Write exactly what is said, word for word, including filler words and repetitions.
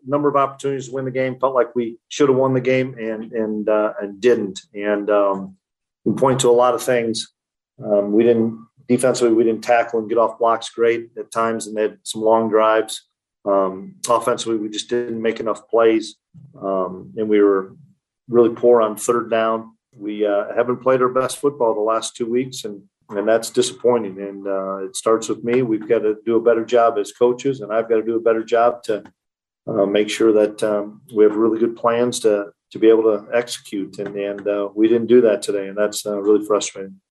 number of opportunities to win the game. Felt like we should have won the game and and uh, and didn't. And um, we point to a lot of things. Um, we didn't defensively. We didn't tackle and get off blocks great at times, and they had some long drives. Um, offensively, we just didn't make enough plays, um, and we were really poor on third down. We uh, haven't played our best football the last two weeks, and and that's disappointing. And uh, it starts with me. We've got to do a better job as coaches, and I've got to do a better job to uh, make sure that um, we have really good plans to to be able to execute. And and uh, we didn't do that today, and that's uh, really frustrating.